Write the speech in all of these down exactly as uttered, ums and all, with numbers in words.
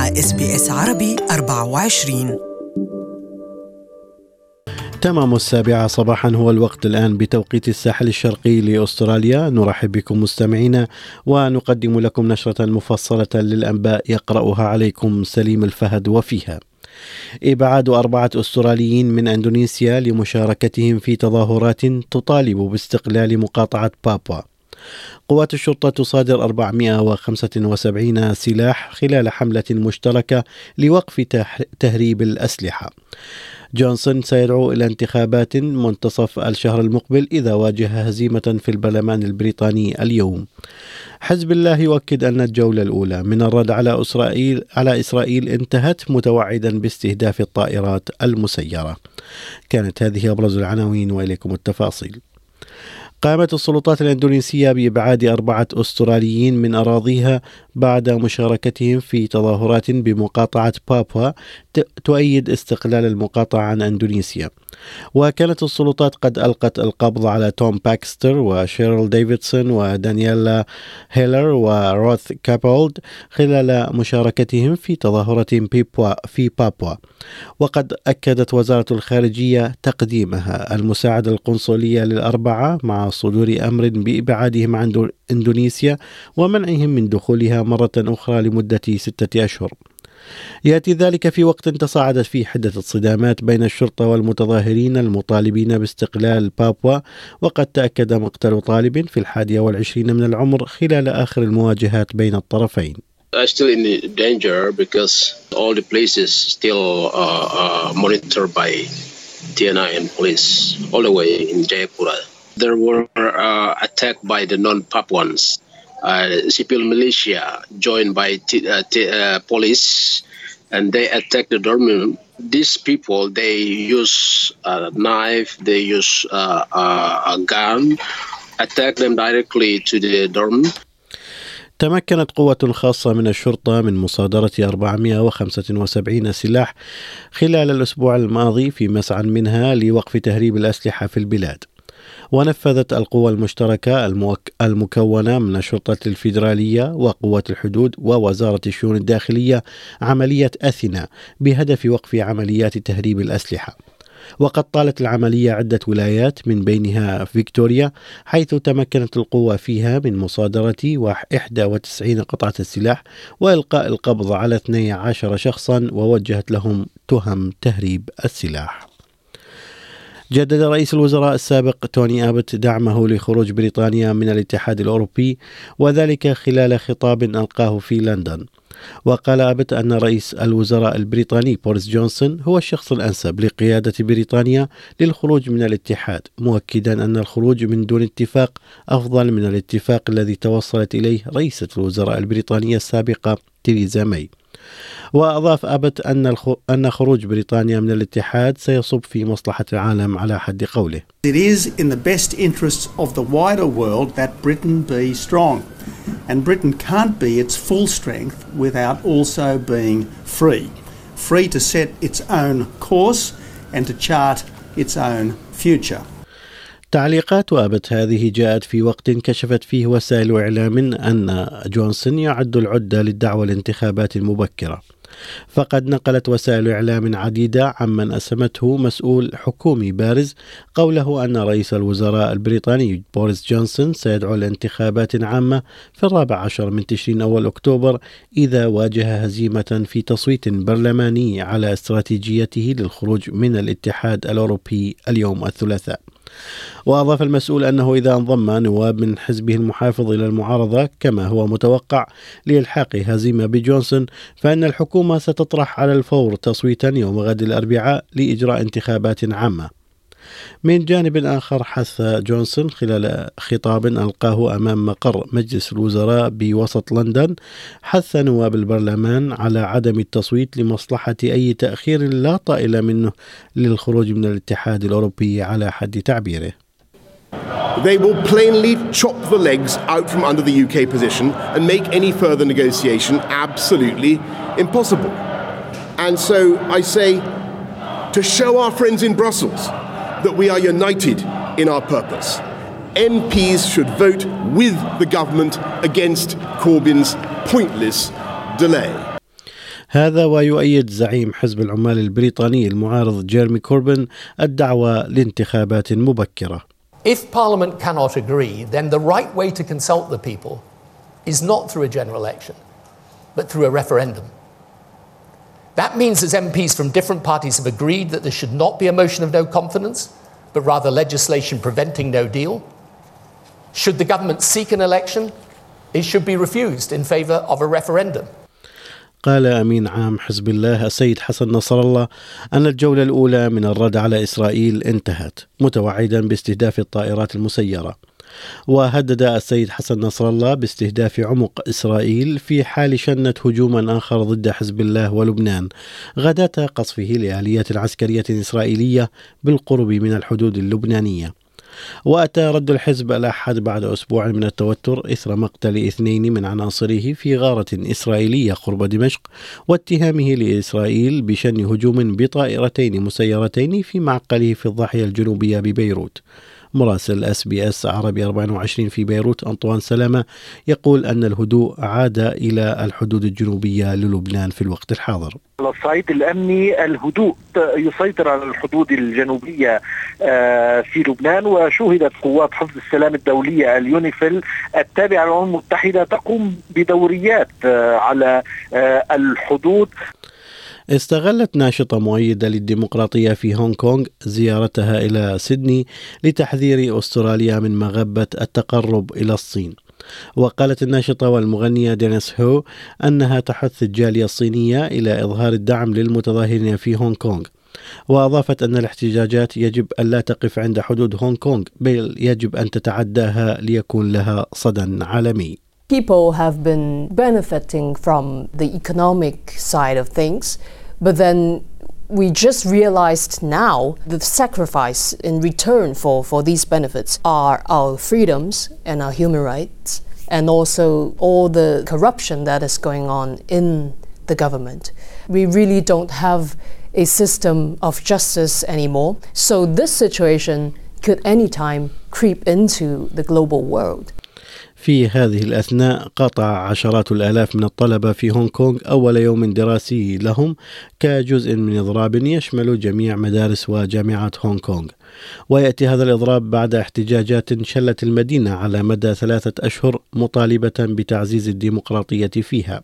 مع إس بي إس عربي أربعة وعشرين. تمام السابعة صباحا هو الوقت الآن بتوقيت الساحل الشرقي لأستراليا. نرحب بكم مستمعينا ونقدم لكم نشرة مفصلة للأنباء يقرأها عليكم سليم الفهد. وفيها إبعاد أربعة أستراليين من أندونيسيا لمشاركتهم في تظاهرات تطالب باستقلال مقاطعة بابوا. قوات الشرطة تصادر أربعمائة وخمسة وسبعين سلاح خلال حملة مشتركة لوقف تهريب الأسلحة. جونسون سيدعو إلى انتخابات منتصف الشهر المقبل إذا واجه هزيمة في البرلمان البريطاني اليوم. حزب الله يؤكد أن الجولة الأولى من الرد على إسرائيل على إسرائيل انتهت، متوعدا باستهداف الطائرات المسيرة. كانت هذه أبرز العناوين وإليكم التفاصيل. قامت السلطات الإندونيسية بإبعاد أربعة أستراليين من أراضيها بعد مشاركتهم في تظاهرات بمقاطعة بابوا تؤيد استقلال المقاطعة عن أندونيسيا. وكانت السلطات قد ألقت القبض على توم باكستر وشيرل ديفيدسون ودانييلا هيلر وروث كابولد خلال مشاركتهم في تظاهرة في بابوا. وقد أكدت وزارة الخارجية تقديمها المساعدة القنصلية للأربعة مع صدور أمر بإبعادهم عن إندونيسيا ومنعهم من دخولها مرة أخرى لمدة ستة أشهر. يأتي ذلك في وقت تصاعدت فيه حدة الصدامات بين الشرطة والمتظاهرين المطالبين باستقلال بابوا، وقد تأكد مقتل طالب في الحادية والعشرين من العمر خلال آخر المواجهات بين الطرفين. are still in danger because all the places still uh, uh, monitored by T N I and police all the way in Jayapura. There were uh, attacked by the non-Papuans, uh, civil militia joined by t- uh, t- uh, police, and they attacked the dormant. These people, they use a knife, they use uh, uh, a gun, attack them directly to the dormant. تمكنت قوة خاصة من الشرطة من مصادرة أربعمائة وخمسة وسبعين سلاح خلال الأسبوع الماضي في مسعى منها لوقف تهريب الأسلحة في البلاد. ونفذت القوى المشتركة المك... المكونة من الشرطة الفيدرالية وقوات الحدود ووزارة الشؤون الداخلية عملية أثينا بهدف وقف عمليات تهريب الأسلحة. وقد طالت العملية عدة ولايات من بينها فيكتوريا، حيث تمكنت القوة فيها من مصادرة إحدى وتسعين قطعة السلاح وإلقاء القبض على اثني عشر شخصا ووجهت لهم تهم تهريب السلاح. جدد رئيس الوزراء السابق توني آبت دعمه لخروج بريطانيا من الاتحاد الأوروبي، وذلك خلال خطاب ألقاه في لندن. وقال آبت أن رئيس الوزراء البريطاني بوريس جونسون هو الشخص الأنسب لقيادة بريطانيا للخروج من الاتحاد، مؤكدا أن الخروج من دون اتفاق أفضل من الاتفاق الذي توصلت إليه رئيسة الوزراء البريطانية السابقة تيريزا ماي. وأضاف آبت أن أن خروج بريطانيا من الاتحاد سيصب في مصلحة العالم على حد قوله. It is in the best interests of the wider world that Britain be strong, and Britain can't be its full strength without also being free, free to set its own course and to chart its own future. تعليقات آبت هذه جاءت في وقت كشفت فيه وسائل إعلام أن جونسون يعد العدة للدعوة لانتخابات مبكرة. فقد نقلت وسائل إعلام عديدة عمن أسمته مسؤول حكومي بارز قوله أن رئيس الوزراء البريطاني بوريس جونسون سيدعو لانتخابات عامة في الرابع عشر من تشرين أول أكتوبر إذا واجه هزيمة في تصويت برلماني على استراتيجيته للخروج من الاتحاد الأوروبي اليوم الثلاثاء. وأضاف المسؤول أنه إذا انضم نواب من حزبه المحافظ إلى المعارضة كما هو متوقع لإلحاق هزيمة بجونسون، فإن الحكومة ستطرح على الفور تصويتا يوم غد الأربعاء لإجراء انتخابات عامة. من جانب آخر حث جونسون خلال خطاب ألقاه أمام مقر مجلس الوزراء بوسط لندن، حث نواب البرلمان على عدم التصويت لمصلحة أي تأخير لا طائل منه للخروج من الاتحاد الأوروبي على حد تعبيره. They will plainly chop the legs out from under the U K position and make any further negotiation absolutely impossible. And so I say, to show our friends in Brussels that we are united in our purpose, M Ps should vote with the government against Corbyn's pointless delay. هذا ويؤيد زعيم حزب العمال البريطاني المعارض جيرمي كوربن الدعوة لانتخابات مبكرة. If Parliament cannot agree, then the right way to consult the people is not through a general election, but through a referendum. That means as M Ps from different parties have agreed that there should not be a motion of no confidence, but rather legislation preventing no deal. Should the government seek an election, it should be refused in favour of a referendum. قال أمين عام حزب الله السيد حسن نصر الله أن الجولة الأولى من الرد على إسرائيل انتهت، متوعدا باستهداف الطائرات المسيرة. وهدد السيد حسن نصر الله باستهداف عمق إسرائيل في حال شنت هجوما آخر ضد حزب الله ولبنان غداة قصفه لآليات عسكرية إسرائيلية بالقرب من الحدود اللبنانية. وأتى رد الحزب الأحد بعد أسبوع من التوتر إثر مقتل اثنين من عناصره في غارة إسرائيلية قرب دمشق، واتهامه لإسرائيل بشن هجوم بطائرتين مسيرتين في معقله في الضاحية الجنوبية ببيروت. مراسل اس بي اس عربي أربعة وعشرين في بيروت أنطوان سلامة يقول أن الهدوء عاد إلى الحدود الجنوبية للبنان في الوقت الحاضر. على الصعيد الأمني الهدوء يسيطر على الحدود الجنوبية في لبنان، وشوهدت قوات حفظ السلام الدولية اليونيفيل التابعة للأمم المتحدة تقوم بدوريات على الحدود. استغلت ناشطة مؤيدة للديمقراطية في هونغ كونغ زيارتها إلى سيدني لتحذير أستراليا من مغبة التقرب إلى الصين. وقالت الناشطة والمغنية دينيس هو أنها تحث الجالية الصينية إلى إظهار الدعم للمتظاهرين في هونغ كونغ. وأضافت أن الاحتجاجات يجب أن لا تقف عند حدود هونغ كونغ، بل يجب أن تتعداها ليكون لها صدى عالمي. People have been benefiting from the economic side of things, but then we just realized now the sacrifice in return for, for these benefits are our freedoms and our human rights, and also all the corruption that is going on in the government. We really don't have a system of justice anymore, so this situation could anytime creep into the global world. في هذه الأثناء قاطع عشرات الآلاف من الطلبة في هونغ كونغ أول يوم دراسي لهم كجزء من إضراب يشمل جميع مدارس وجامعات هونغ كونغ. ويأتي هذا الإضراب بعد احتجاجات شلت المدينة على مدى ثلاثة أشهر مطالبة بتعزيز الديمقراطية فيها.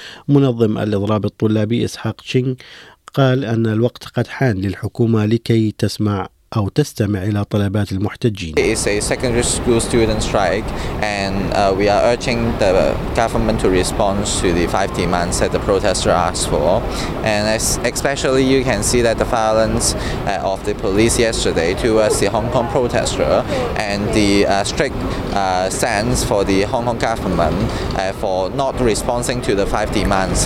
منظم الإضراب الطلابي إسحاق تشينغ قال أن الوقت قد حان للحكومة لكي تسمع أو تستمع إلى طلبات المحتجين. It is a secondary school student strike, and uh, we are urging the government to respond to the five demands that the protester asked for. And as especially you can see that the violence uh, of the police yesterday towards the Hong Kong protester, and the uh, strict uh, stance for the Hong Kong government uh, for not responding to the five demands.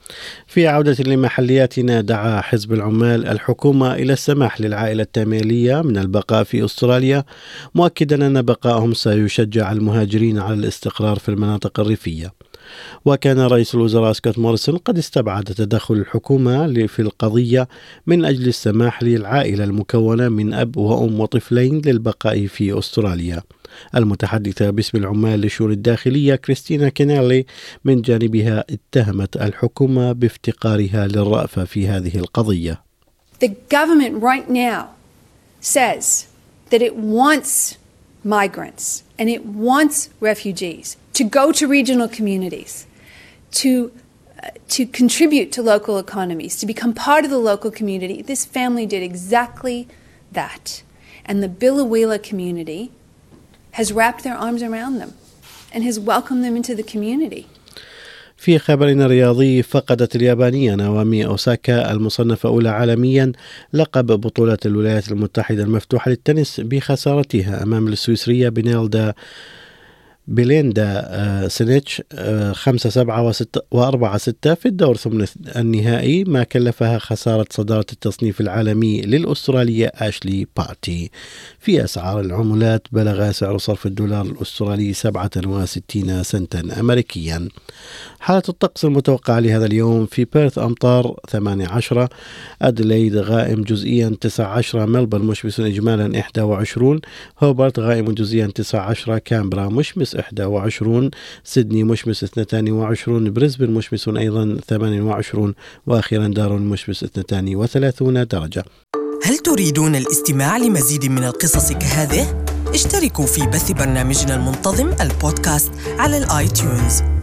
في عودة لمحلياتنا، دعا حزب العمال الحكومة إلى السماح للعائلة التاميلية من البقاء في أستراليا، مؤكدا أن بقائهم سيشجع المهاجرين على الاستقرار في المناطق الريفية. وكان رئيس الوزراء سكوت موريسون قد استبعد تدخل الحكومة في القضية من أجل السماح للعائلة المكونة من أب وأم وطفلين للبقاء في أستراليا. المتحدثة باسم العمال للشؤون الداخلية كريستينا كينيلي من جانبها اتهمت الحكومة بافتقارها للرأفة في هذه القضية. The government right now says that it wants migrants and it wants refugees to go to regional communities, to uh, to contribute to local economies, to become part of the local community. This family did exactly that, and the Biloela community has wrapped their arms around them and has welcomed them into the community. في خبرنا الرياضي، فقدت اليابانية ناومي أوساكا المصنفة أولى عالميا لقب بطولة الولايات المتحدة المفتوحة للتنس بخسارتها أمام السويسرية بينيلدا بيليندا سينيتش خمسة سبعة وأربعة ستة في الدور ثمن النهائي، ما كلفها خسارة صدارة التصنيف العالمي للأسترالية آشلي بارتي. في أسعار العملات بلغ سعر صرف الدولار الأسترالي سبعة وستين سنتا أمريكيا. حالة الطقس المتوقعة لهذا اليوم: في بيرث أمطار ثمانية عشر، أدليد غائم جزئيا تسعة عشر، ملبورن مشمس إجمالا إحدى وعشرون، هوبرت غائم جزئيا تسعة عشر، كامبرا مشمس إحدى وعشرين، سيدني مشمس اثنتان وعشرون، بريسبن مشمس أيضا ثمان وعشرون، وأخيرا دارون مشمس اثنتان وثلاثون درجة. هل تريدون الاستماع لمزيد من القصص كهذه؟ اشتركوا في بث برنامجنا المنتظم البودكاست على الآي تيونز.